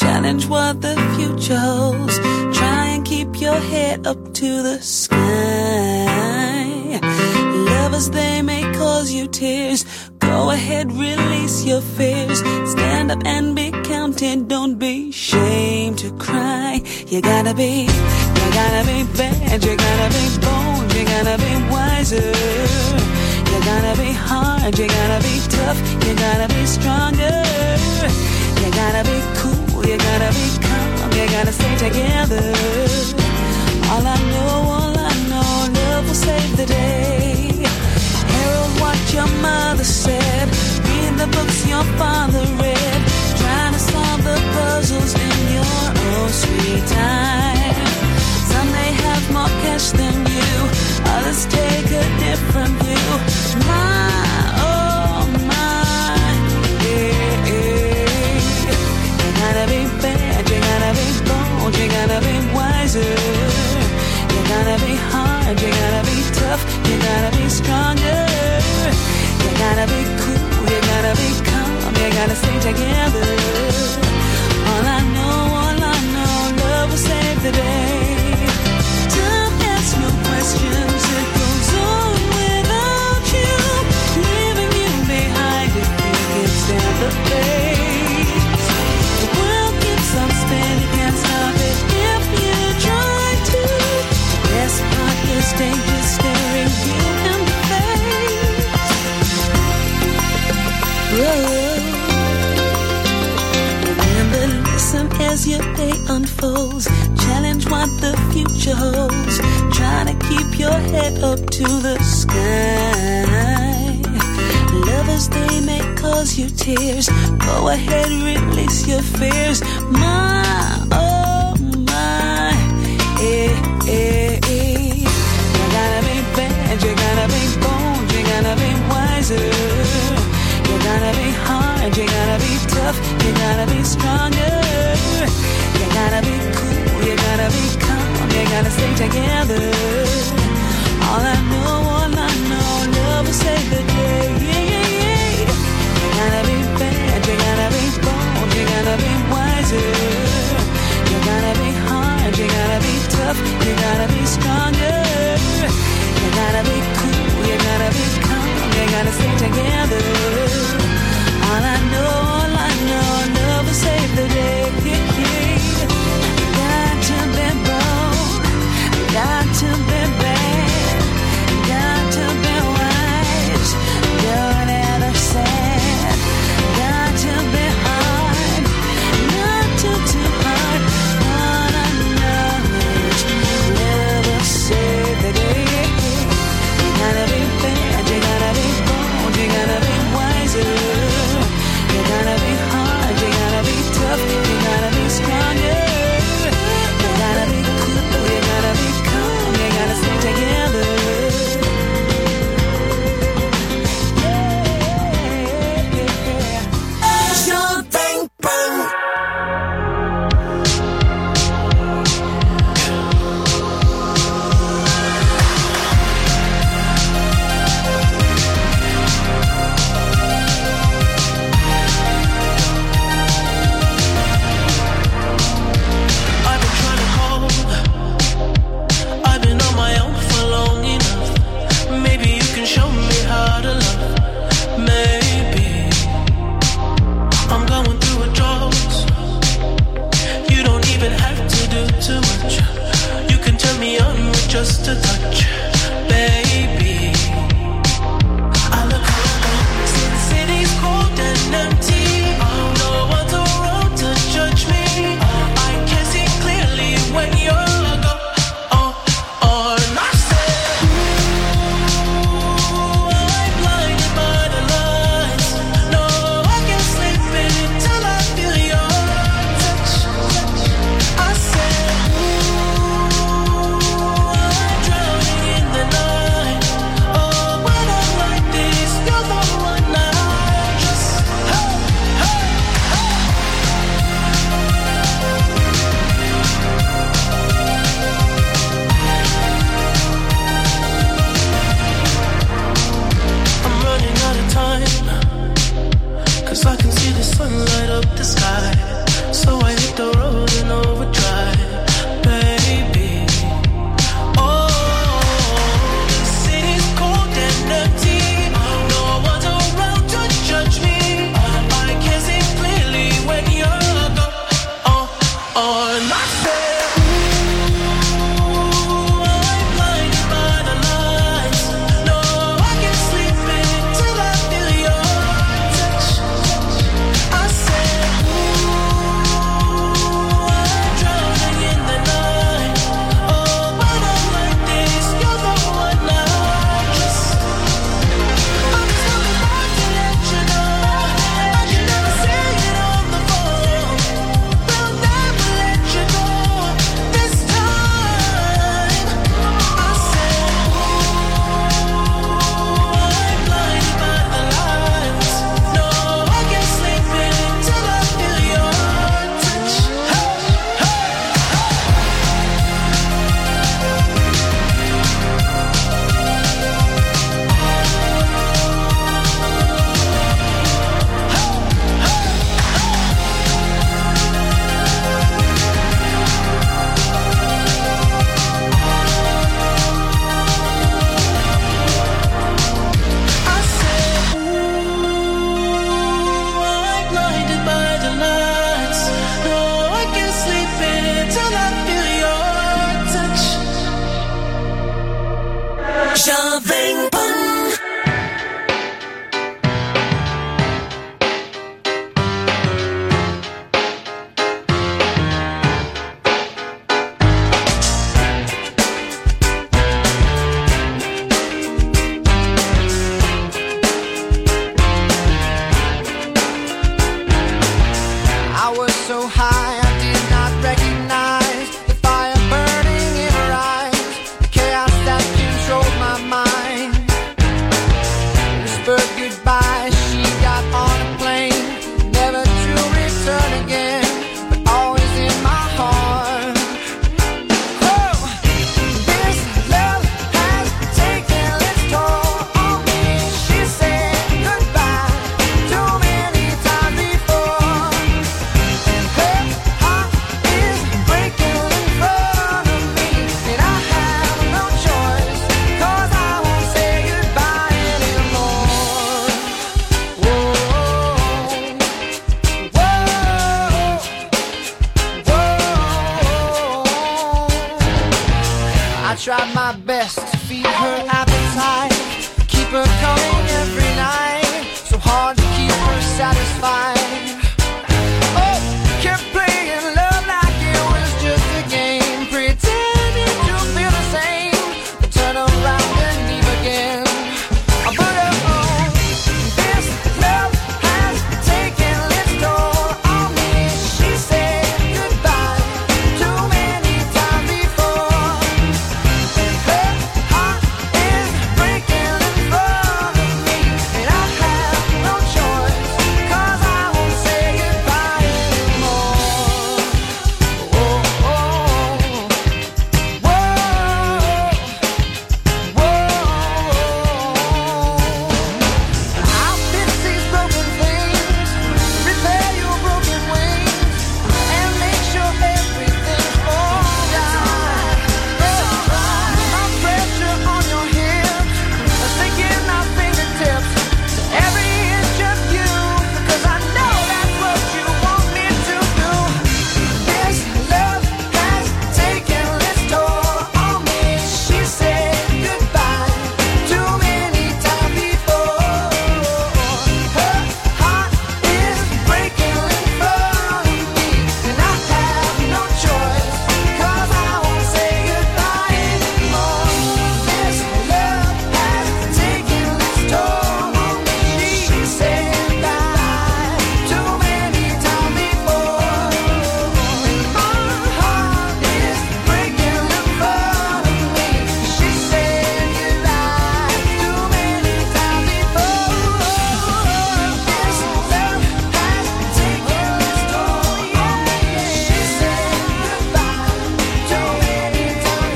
Challenge what the future holds. Try and keep your head up to the sky. Lovers, they may cause you tears. Go ahead, release your fears. Stand up and be counted. Don't be ashamed to cry. You gotta be bad. You gotta be bold. You gotta be wiser. You gotta be hard. You gotta be tough. You gotta be stronger. You gotta be cool. You gotta be calm. You gotta stay together. All I know, love will save the day. Herald what your mother said. Read the books your father read. Trying to solve the puzzles in your own sweet time. Some may have more cash than you. Others take a different view. My, oh my, yeah, yeah. You gotta be bad. You gotta be bold. You gotta be wiser. You gotta be hard. You gotta be tough. You gotta be stronger. You gotta be cool, you gotta be calm, you gotta stay together. All I know, love will save the day. Time asks no questions, it goes on without you. Leaving you behind if you can't stand the pace. The world keeps on spinning, can't stop it if you try to. The best part is danger staring you in the face. Remember, listen as your day unfolds. Challenge what the future holds. Try to keep your head up to the sky. Lovers, they may cause you tears. Go ahead, release your fears. My, oh my, eh, eh, eh. You gotta be bad, you gotta be bold, you gotta be wiser. You gotta be hard, you gotta be tough, you gotta be stronger. You gotta be cool, you gotta be calm, you gotta stay together. All I know, love will save the day. Yeah, yeah, yeah. You gotta be bad, you gotta be bold, you gotta be wiser. You gotta be hard, you gotta be tough, you gotta be stronger. You gotta be cool, you gotta be calm, you gotta stay together. All I know, love will save the day. Got to be bold, got to be bad, got to be wise, don't ever sad. Got to be hard, not too hard. All I know is love will save the day. You gotta be bad, you gotta be bold, you gotta be wiser. You gotta I tried my best to feed her appetite, keep her coming every night, so hard to keep her satisfied. Oh, kept playing love like it was just a game, pretending to feel the same, but turn around and leave again. But oh, this love has taken its toll on me. She said goodbye too many times before, and her heart is breaking in front of me, and I have no choice, 'cause I won't say goodbye anymore. Oh, oh, whoa, whoa. I'll fix these broken things, repair your broken wings, and make sure everything's alright. My pressure on your hips, sinking my fingertips to every inch of you, 'cause I know that's what you want me to do. This love has taken its toll on me. She said goodbye too many times before. Her heart is breaking in front of me, and I have no choice, 'cause I won't say goodbye anymore. This love has taken its toll on me. She said goodbye too many times before, and my heart is breaking in front of me. She said goodbye too many times before. This love has taken its toll on me. She said goodbye too many times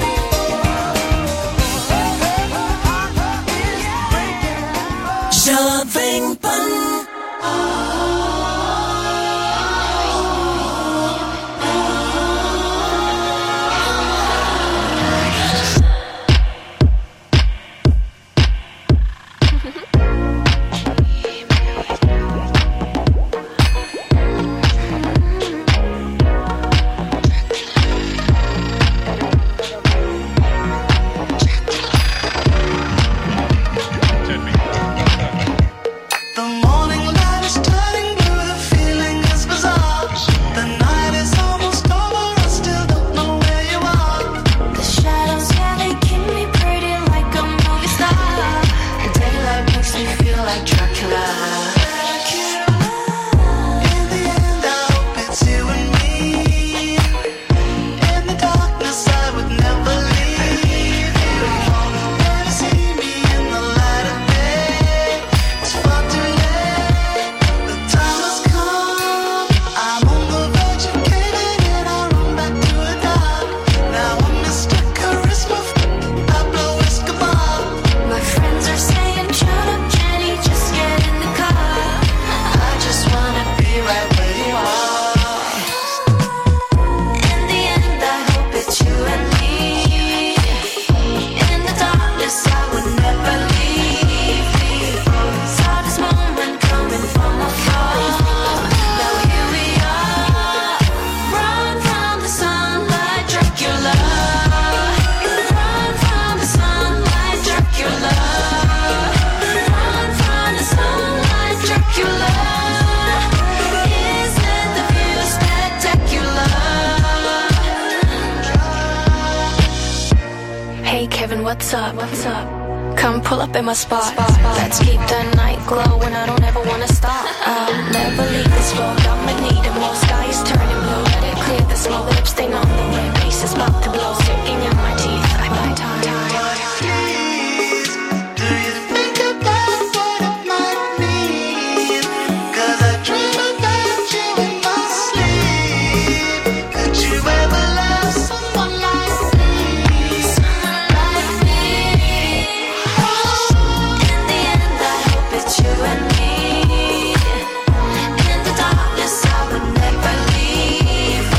before. Jovem Pan. The morning light is turning blue, the feeling is bizarre. The night is almost over, I still don't know where you are. The shadows, yeah, they keep me pretty like a movie star. The daylight makes me feel like Dracula. In the end, I hope it's you and me. In the darkness, I would never leave you. When you see me in the light of day, it's far too late. The time has come. I'm on the verge of caving in. I run back to the dark. Now I'm Mr. Charisma, Pablo Escobar. My friends are saying, shut up, Jenny, just get in the car. I just wanna be right where you are. In the end, I hope it's you and me. In the darkness, I would never leave. Saw this moment coming from afar. Now here we are. Run from the sunlight, Dracula. Run from the sunlight, Dracula. Run from the sunlight, Dracula. Isn't the view spectacular? Hey Kevin, what's up? Come pull up in my spot. Let's keep the night glowing. I don't ever wanna stop. I'll never leave this road. I'ma need it more. Sky is turning blue. Let it clear the smoke. Lip stain on the red. Face is about to blow. Sticking in my teeth. I buy time. Do you think about what it might mean? 'Cause I dream about you in my sleep. Could you ever love someone like me? In the end, I hope it's you and me. In the darkness, I would never leave.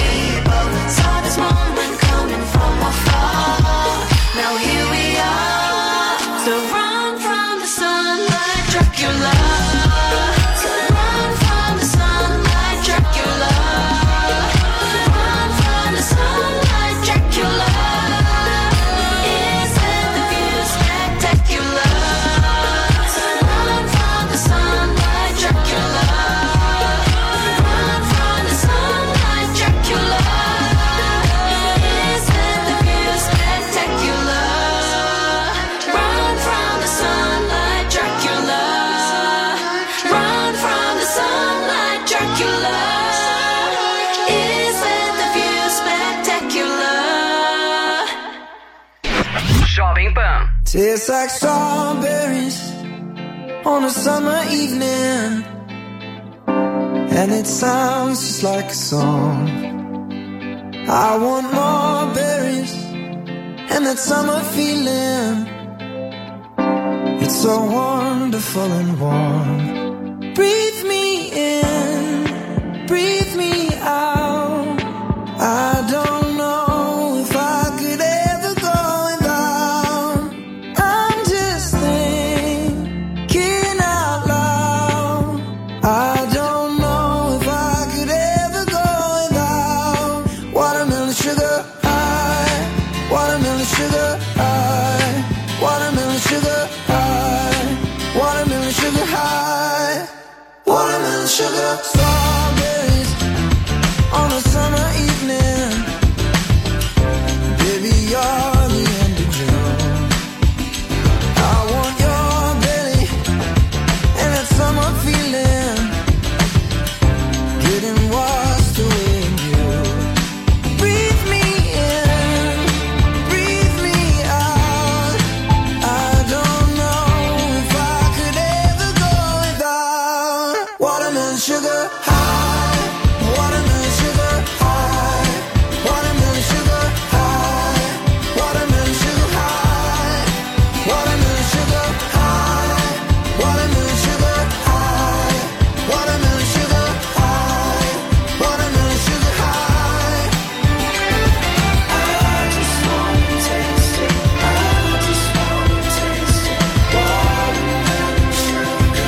Tastes like strawberries on a summer evening, and it sounds just like a song. I want more berries and that summer feeling. It's so wonderful and warm. Breathe me in, breathe me out. I don't know if I could ever go without. I'm just thinking out loud. I don't know if I could ever go without watermelon sugar high, watermelon sugar high, watermelon sugar high, watermelon sugar high, watermelon sugar. Strawberries on a summer evening, baby, you're the end of June. I want your belly and that summer feeling, getting washed away in you. Breathe me in, breathe me out. I don't know if I could ever go without watermelon sugar high, watermelon sugar high, watermelon sugar high, watermelon sugar high, watermelon sugar high, watermelon sugar high, watermelon sugar high, watermelon sugar high. I just wanna taste it, I just wanna taste it, watermelon sugar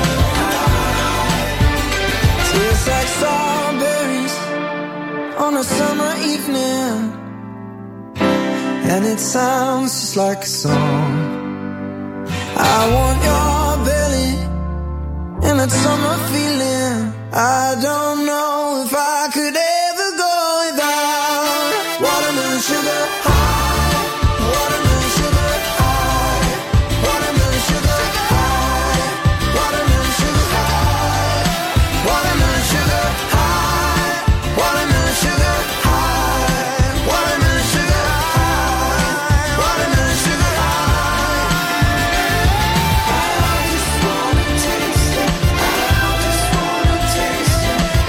high. Tastes like strawberries on a summer evening, and it sounds just like a song. I want your belly and that summer feeling. I don't know if I could ever go without watermelon sugar high, watermelon sugar high, watermelon sugar high, watermelon sugar high, watermelon sugar high, watermelon sugar high, watermelon sugar high, watermelon sugar high. I just wanna taste it, I just wanna taste it,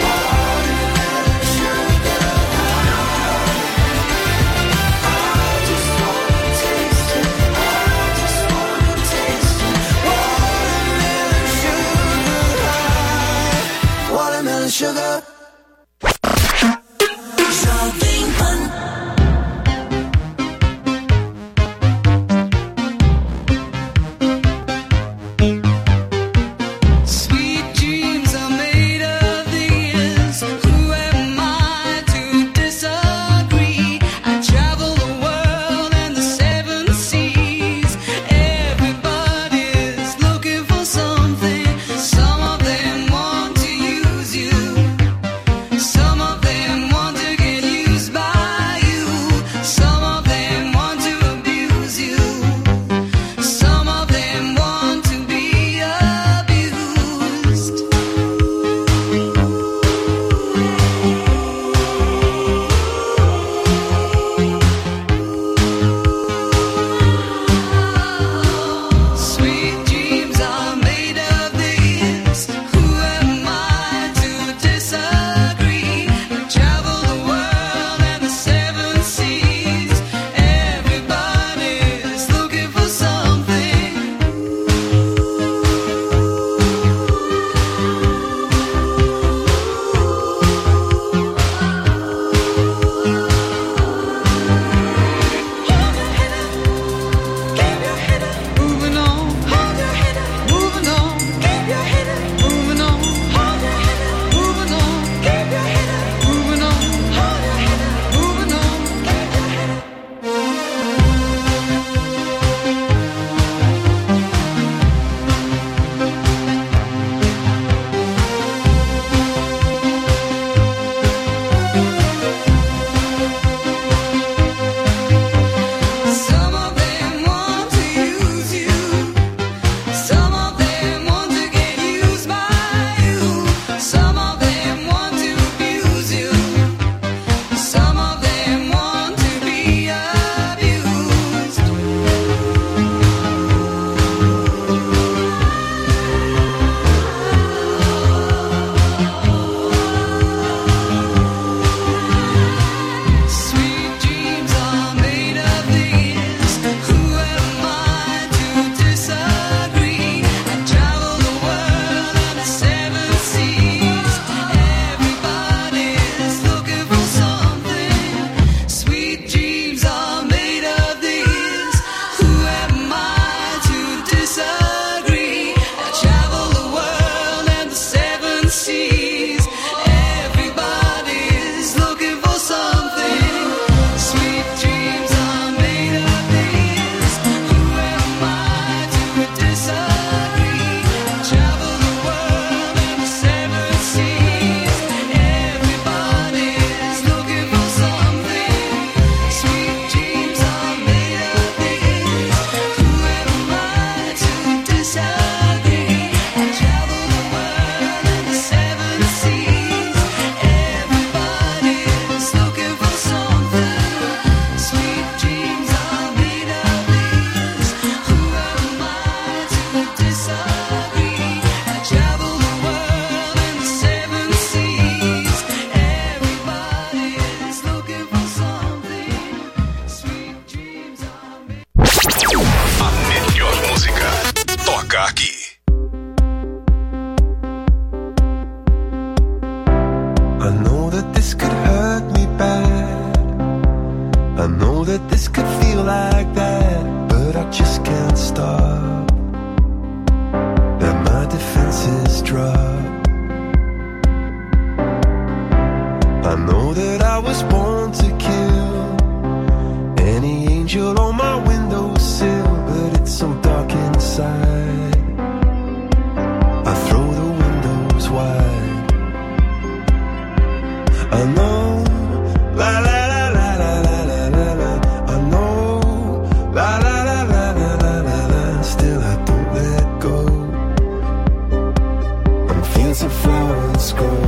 that this could feel like that, but I just can't stop. And my defenses drop. I know that I was born to kill any angel on my windowsill, but it's so dark inside. I throw the windows wide. I know, la la la la la la la la la. I know, la la la la la la la la. Still I don't let go. And fields of flowers grow.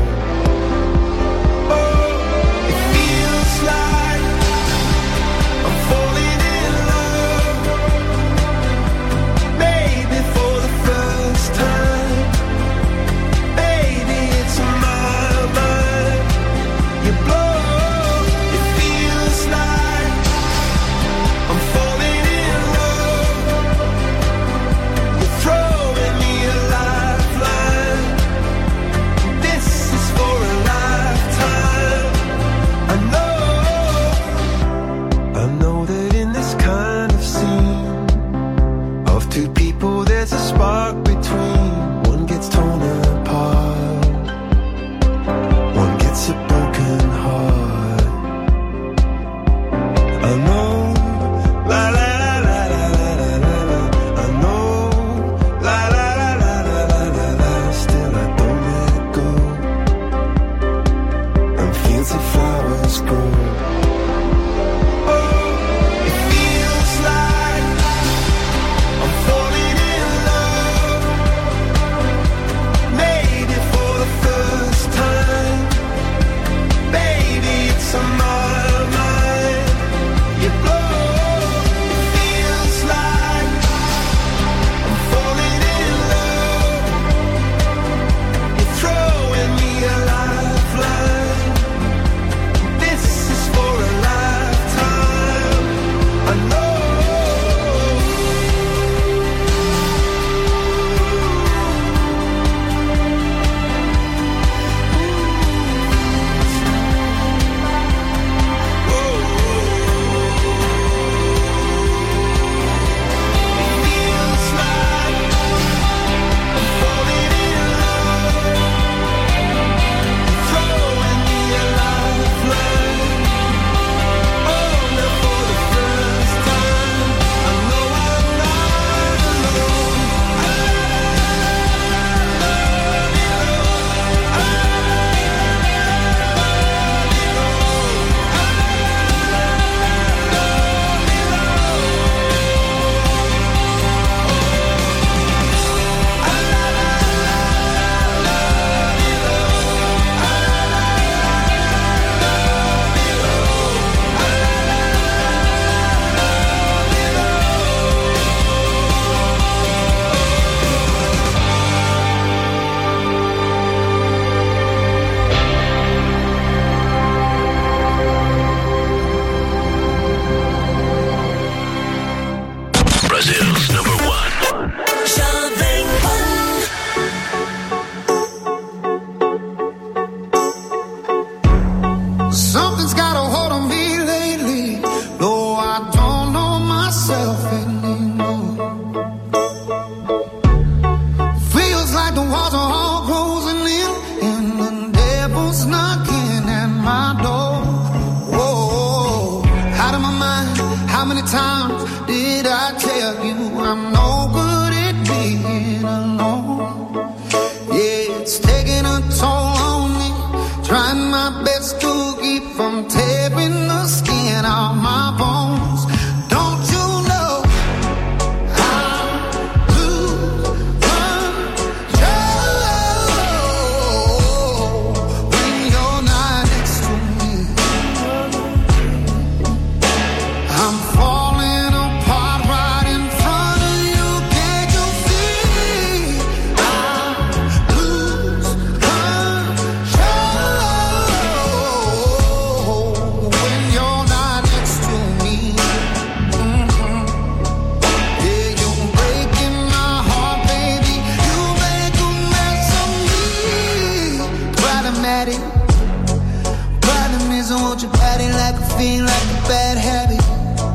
Problem is I want your body like a fiend, like a bad habit.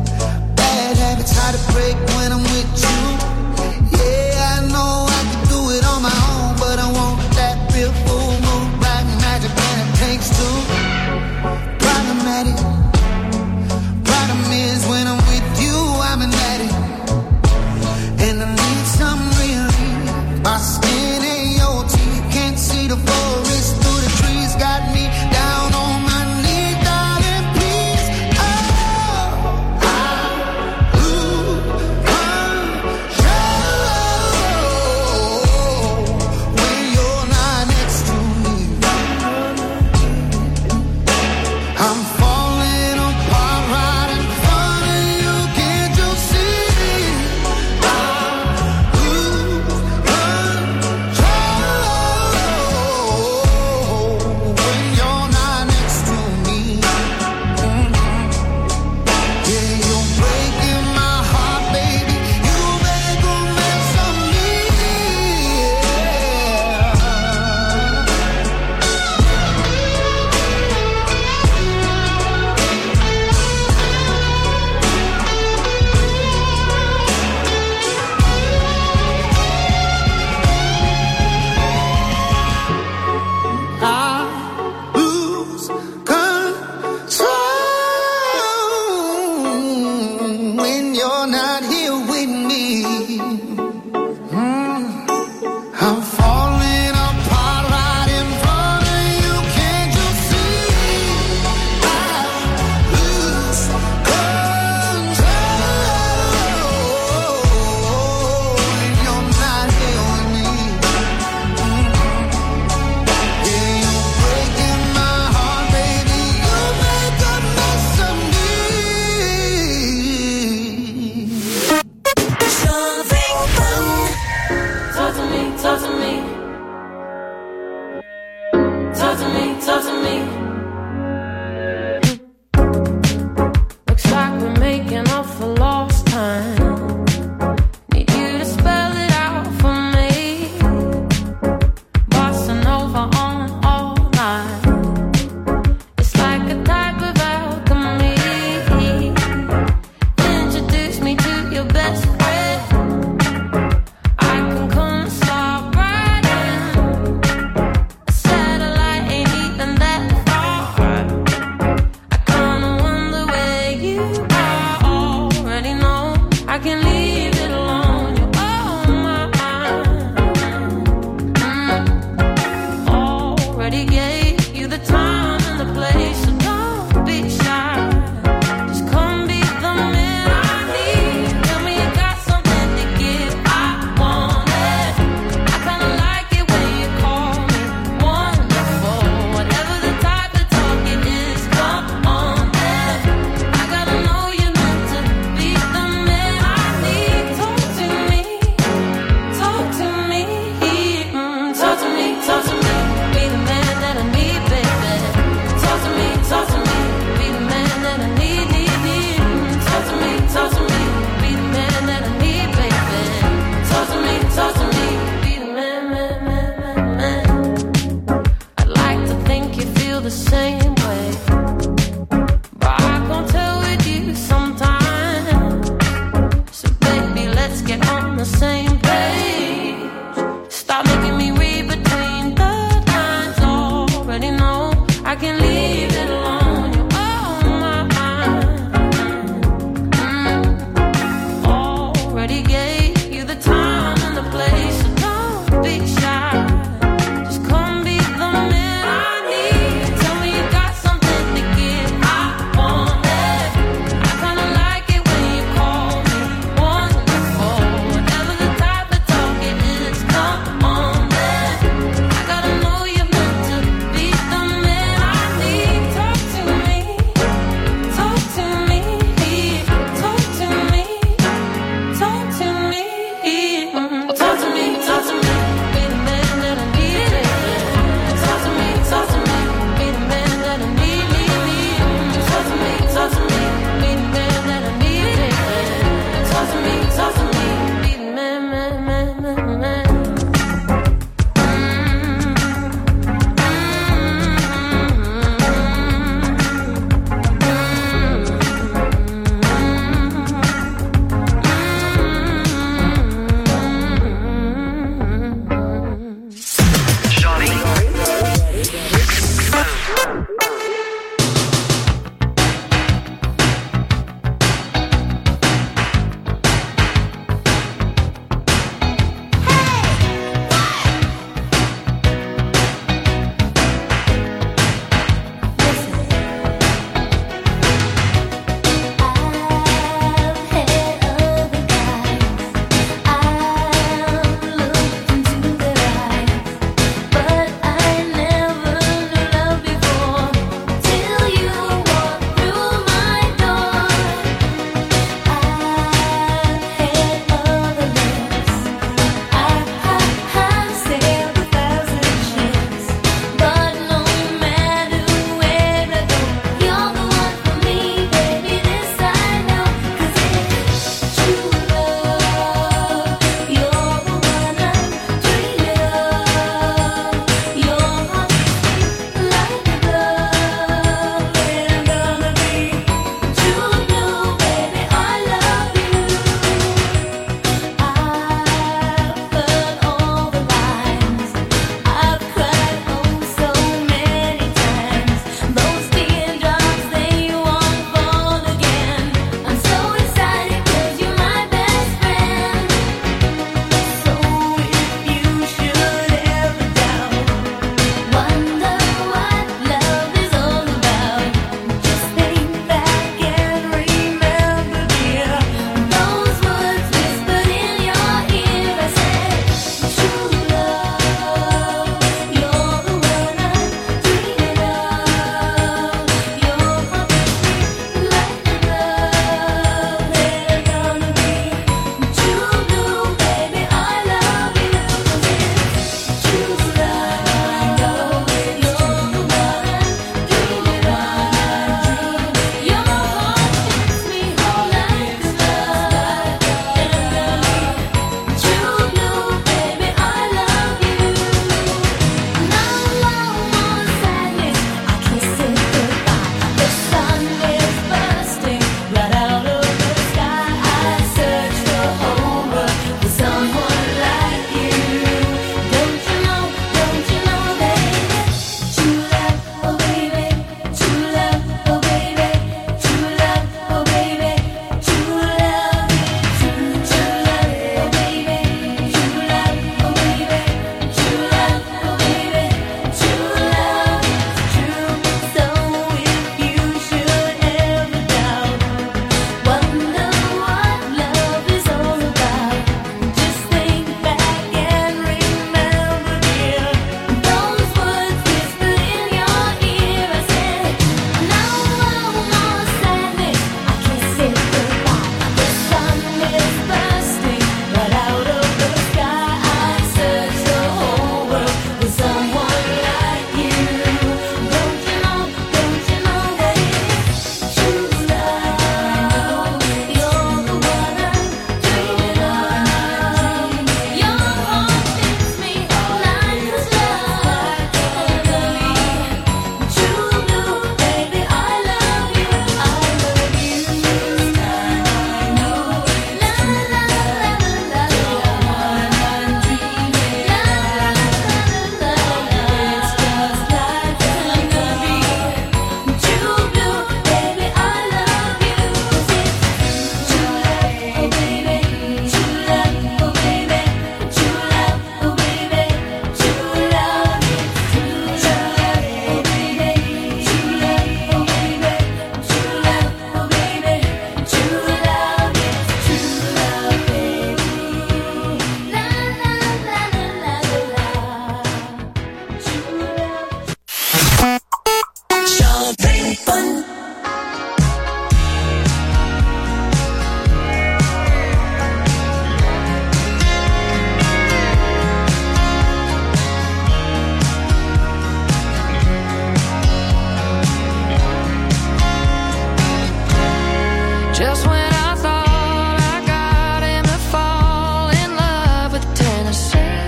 Just when I thought I got him to fall in love with Tennessee,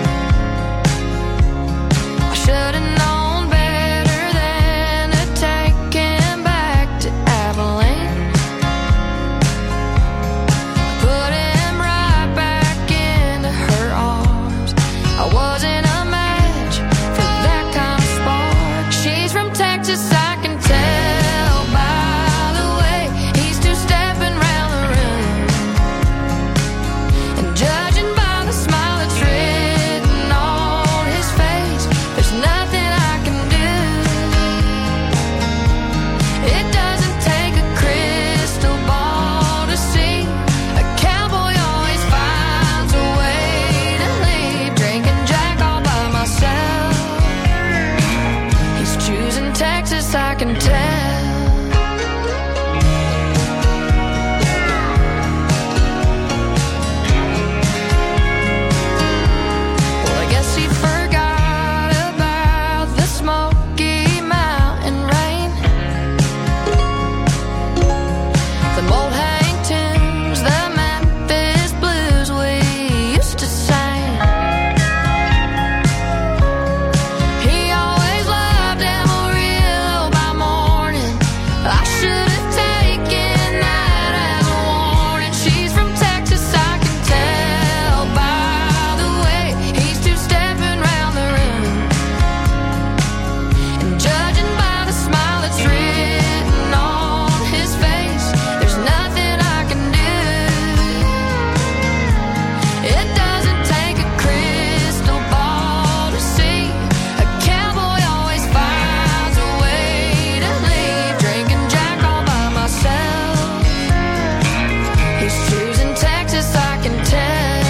I should have known better than to take him back to Abilene. Put him right back into her arms. I wasn't a match for that kind of spark. She's from Texas, I can tell by the way he's two-stepping round the room. And judging by the smile that's written on his face, there's nothing I can do. It doesn't take a crystal ball to see a cowboy always finds a way to leave. Drinking Jack all by myself. He's choosing Texas, I can tell. Well, I guess he forgot about the Smoky Mountain rain, the old hang tunes, the Memphis blues we used to sing. He always loved Amarillo by morning. I should have taken that as a warning. She's from Texas, I can tell by the way he's two-stepping round the room. And judging by the smile that's written on his face, there's nothing I can do. It doesn't take a crystal ball to see a cowboy always finds a way to leave. Drinking Jack all by myself. He's choosing Texas, I can tell.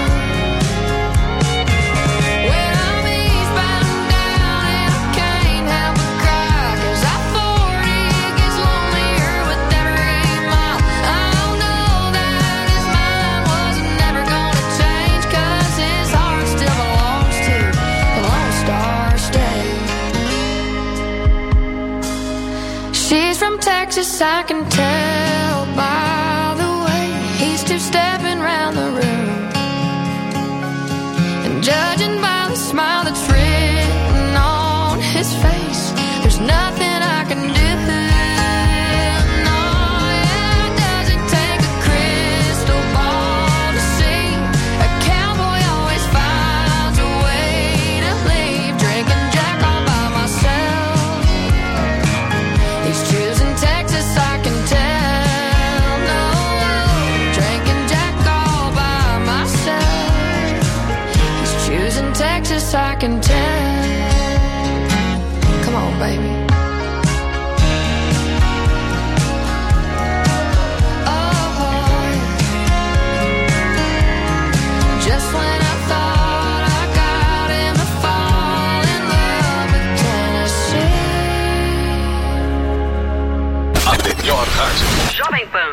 When I'm eastbound down and I can't help but cry, 'cause I-40 gets lonelier with every mile. I know that his mind was never gonna change, 'cause his heart still belongs to the Lone Star State. She's from Texas, I can tell by the way he's two-stepping round the room. And judging by the smile that's written on his face, there's nothing I can do. No, it doesn't take a crystal ball to see a cowboy always finds a way to leave. Drinking Jack all by myself. He's choosing Texas, I can tell. No, drinking Jack all by myself. He's choosing Texas, I can tell. Come on, baby. Oh, just when I thought I got him to fall in love with Tennessee. A melhor rádio. Jovem Pan.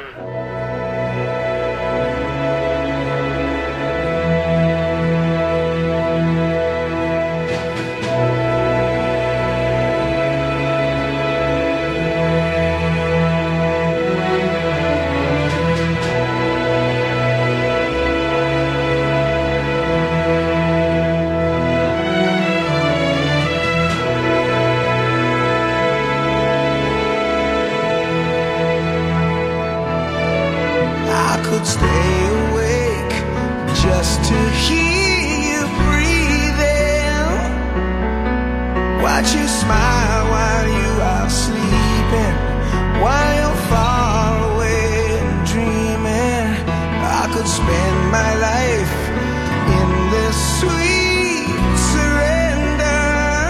I could stay awake just to hear you breathing. Watch you smile while you are sleeping, while you're far away and dreaming. I could spend my life in this sweet surrender.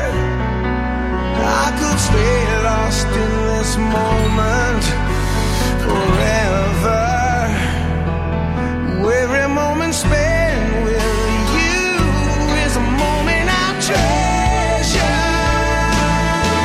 I could stay lost in this moment forever. Every moment spent with you is a moment I'll treasure.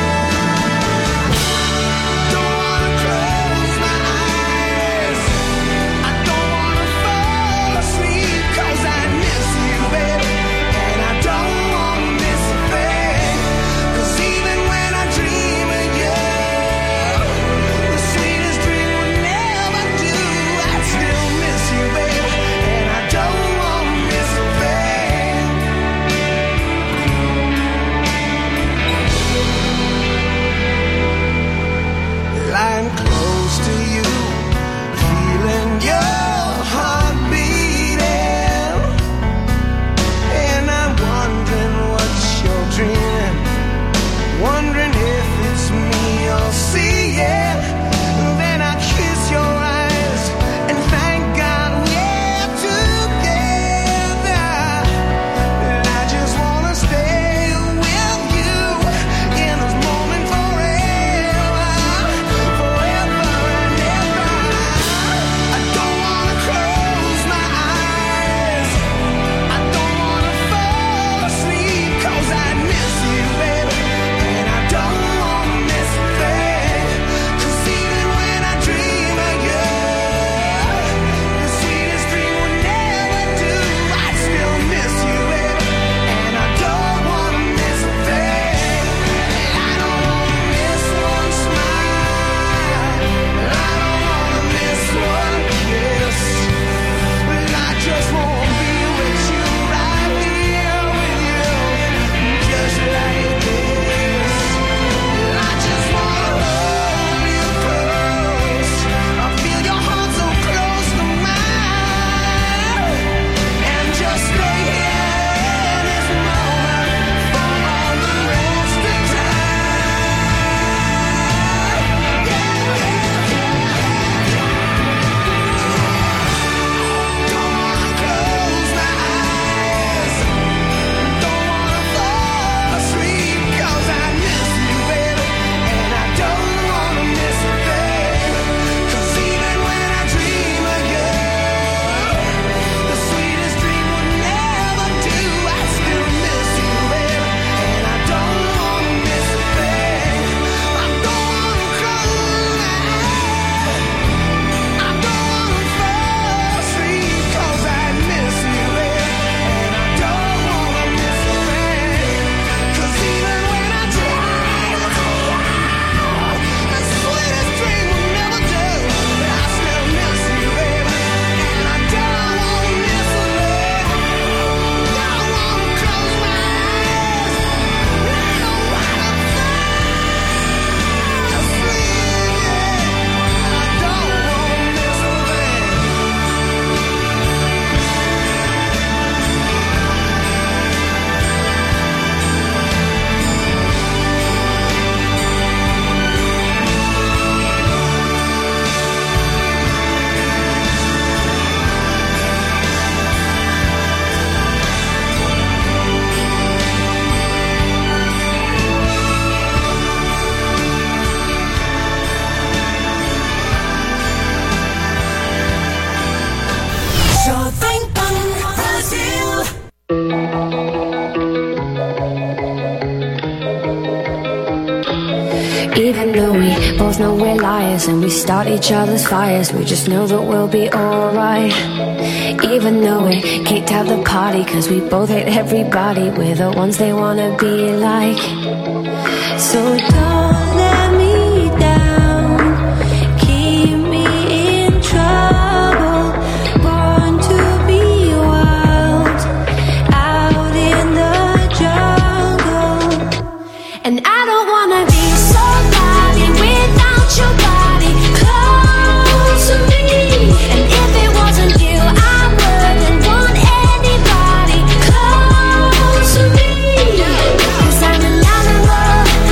always know we're liars, and we start each other's fires. We just know that we'll be alright. Even though we kicked out the party, cause we both hate everybody. We're the ones they wanna be like. So don't let me down, keep me in trouble. Born to be wild, out in the jungle. And I don't wanna be somebody without your body close to me. And if it wasn't you, I wouldn't want anybody close to me. Cause I'm an animal,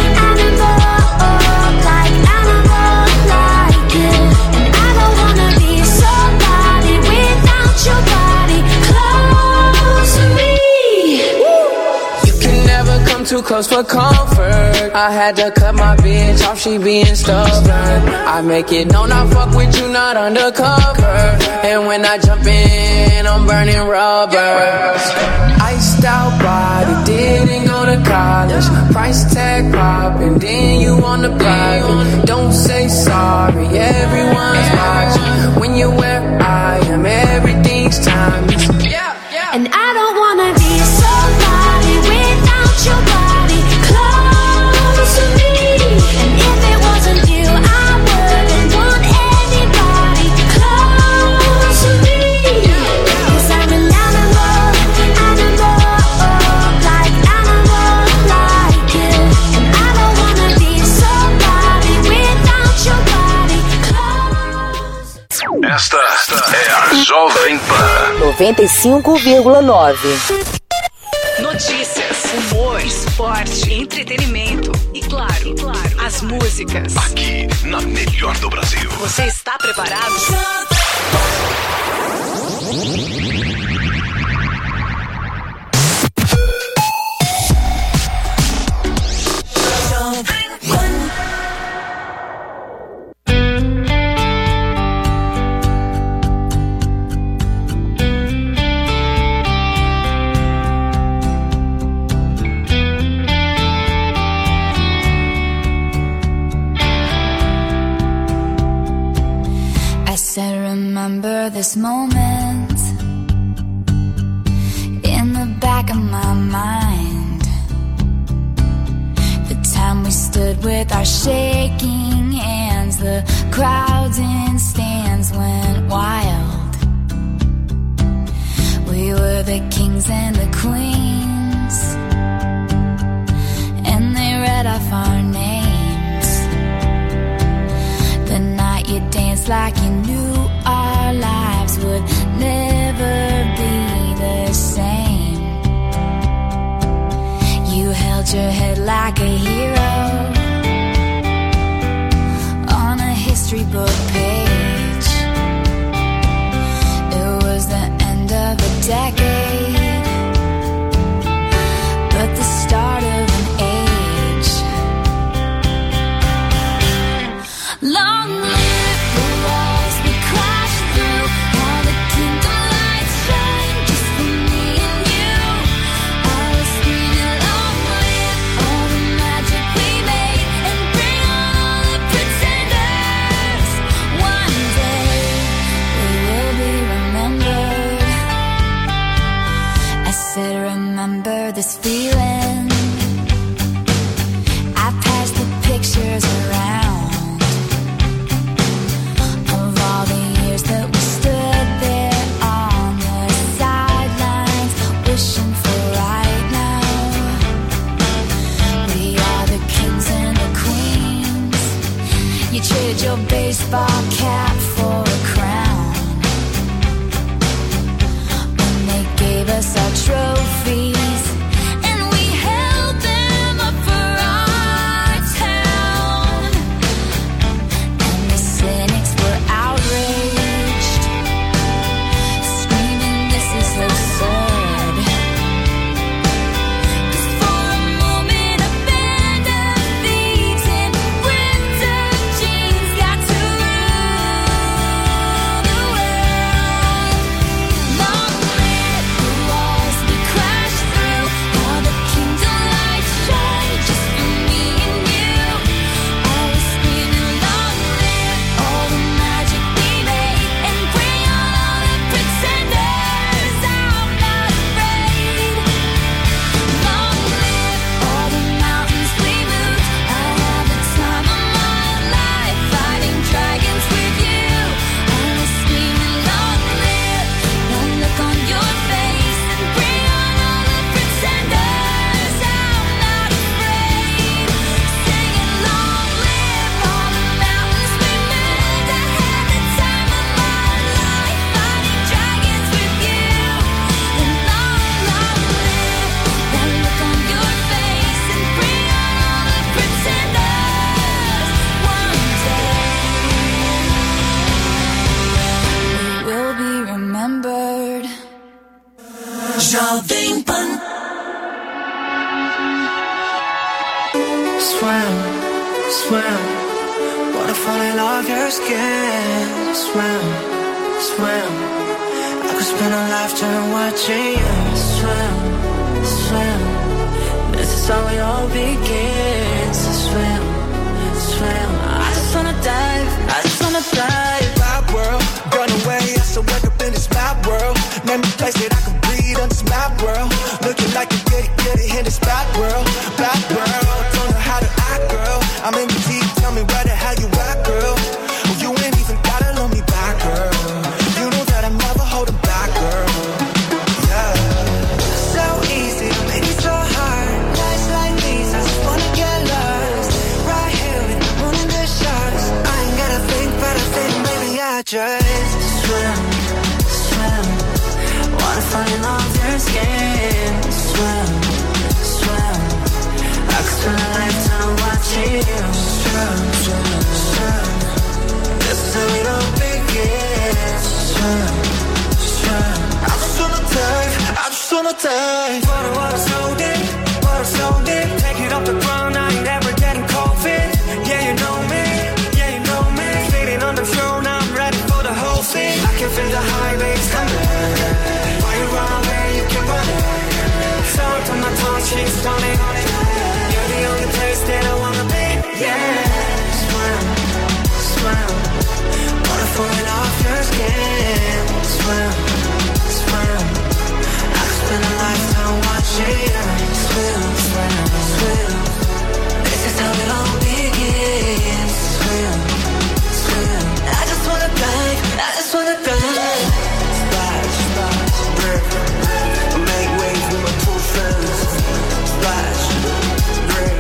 like you. And I don't wanna be somebody without your body close to me. You can never come too close for comfort. I had to cut my bitch off, she being stubborn. I make it known I fuck with you, not undercover. And when I jump in, I'm burning rubber. Iced out body, didn't go to college. Price tag popping, then you on the private. Don't say sorry, everyone's watching. When you're where I am, everything's timeless. And I don't wanna be somebody without your body close to me. And if it wasn't you, I wouldn't want anybody close to me. Cause I'm an animal, like you. And I don't wanna be somebody without your body close. Esta é a Jovem Pan 95,9. Notícias, humor, esporte, entretenimento e claro, as músicas. aqui na Melhor do Brasil. Você está preparado? I said, remember this moment in the back of my mind. The time we stood with our shaking hands, the crowds in stands went wild. We were the kings and the queens, and they read off our names. The night you danced like you knew our lives would never be the same. You held your head like a hero on a history book page. It was the end of a decade, but the start of an age. Long live the walls we crashed through, all the kingdom lights shine just for me and you. I was screaming, long live all the magic we made, and bring on all the pretenders. One day we will be remembered. I said, remember this feeling. I passed the pictures around of all the years that we stood there on the sidelines, wishing for right now. We are the kings and the queens. You traded your baseball cap for a crown when they gave us our trophies, and we held them up for our town. And the cynics were outraged, screaming, this is absurd. 'Cause for a moment a band of thieves in ripped up jeans got to rule the world. Long live the walls we Jovem Pan. Swim, swim, wanna fall in love your skin. Swim, swim, I could spend a lifetime watching you. Swim, swim, this is how it all begins. Swim, swim, I just wanna dive, I just wanna dive. My world, gone away, I still wake up in this my world. Name a place that I can breathe on this my world. Looking like a get it in this bad world. Bad world, don't know how to act, girl. I'm in the deep, tell me where the hell you at, girl. Well, you ain't even gotta love me back, girl. You know that I'm never holding back, girl. Yeah. So easy, maybe so hard. Nights like these, I just wanna get lost. Right here with the moon and the stars. I ain't gotta think, but I think maybe I just swim, swim. Wanna fall in love with your skin. Swim, swim. I could spend a lifetime watching you. Swim, swim, swim. This is how it all begins. Swim, swim. I just wanna dive, I just wanna dive. Water so deep, water so deep. Take it off the ground, I ain't ever getting cold feet. Yeah, you know me, yeah, you know me. Sitting on the throne, I'm ready for the whole thing. I can feel the highways coming. Why you run away, you can run it. Sound on my tongue, she's running on it. You're the only place that I wanna be, yeah. Swim, swim. Water falling off your skin. Swim, swim. I could spend a lifetime watching you. Swim, swim, swim. This is how it all begins. Swim, swim. I just wanna dive, I just wanna dive. Splash, splash, rip. Make waves with my two friends. Splash, rip.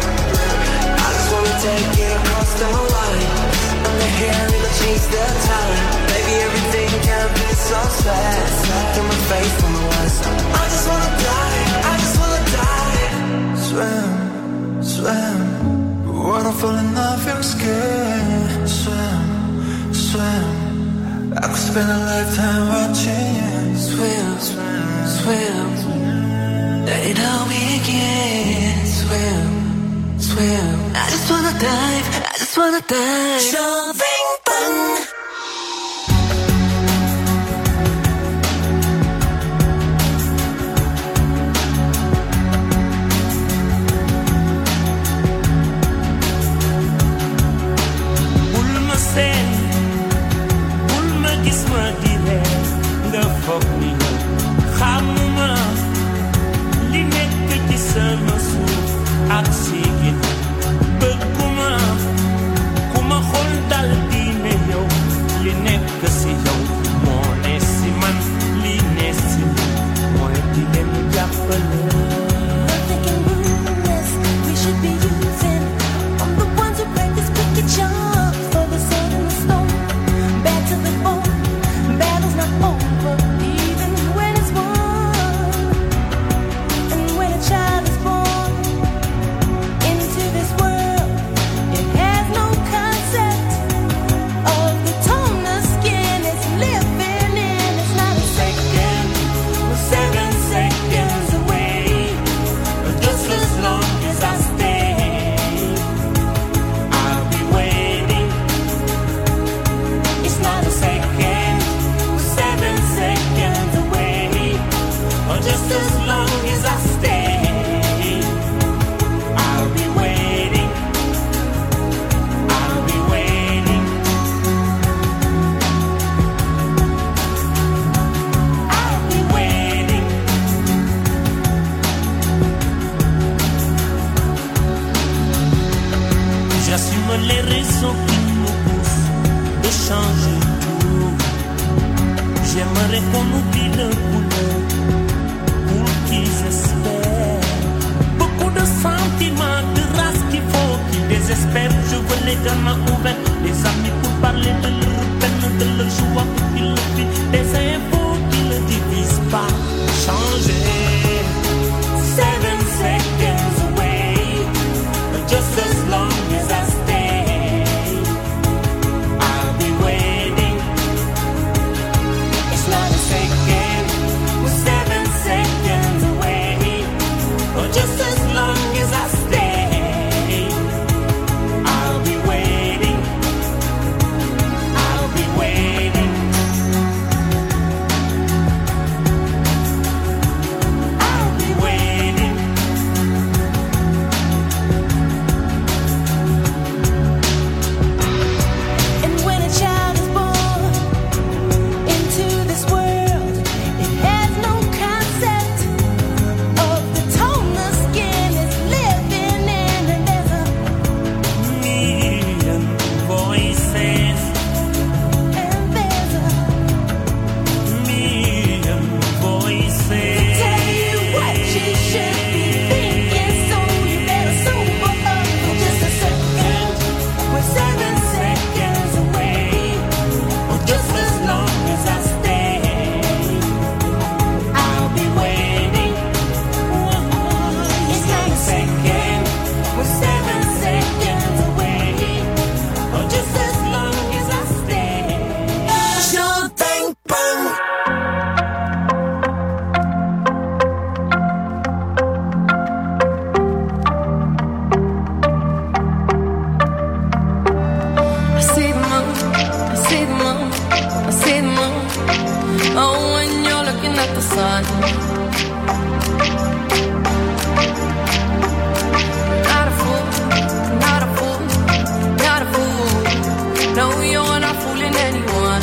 I just wanna take it across the line. Under here in the chase the time. Baby, everything can be so sad. To my face from the west. I just wanna die, I just wanna die. Swim, swim. Wanna fall in love your skin. Swim, swim. I could spend a lifetime watching you. Swim, swim, swim. Let it all begin. Swim, swim. I just wanna dive, I just wanna dive. Jovem Pan. It's not a second, we're 7 seconds looking at the sun. Not a fool, not a fool, not a fool. No, you're not fooling anyone.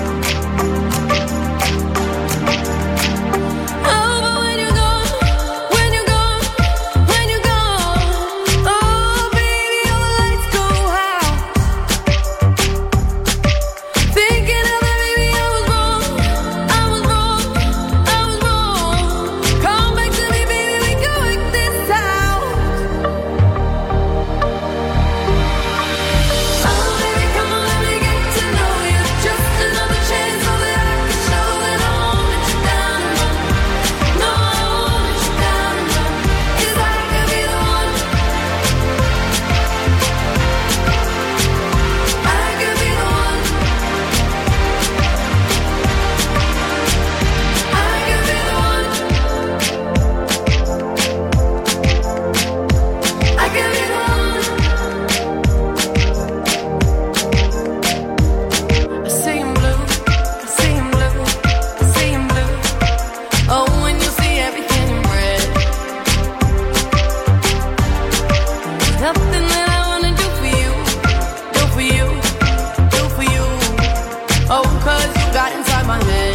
Oh, but when you're gone, when you're gone, when you're gone, oh, baby, all the lights go out. Thinking of it, baby, I was wrong, I was wrong, I was wrong. Come back to me, baby, we can work this out. Oh, baby, come on, let me get to know you. Just another chance so that I can show that I won't let you down and run. No, I won't let you down and run. 'Cause I could be the one. I could be the one. I could be the one. I could be the one. I see him blue, I see him blue, I see him blue. Oh, when you see everything in red. There's nothing that I wanna do for you, do for you, do for you. Oh, 'cause you got inside my head.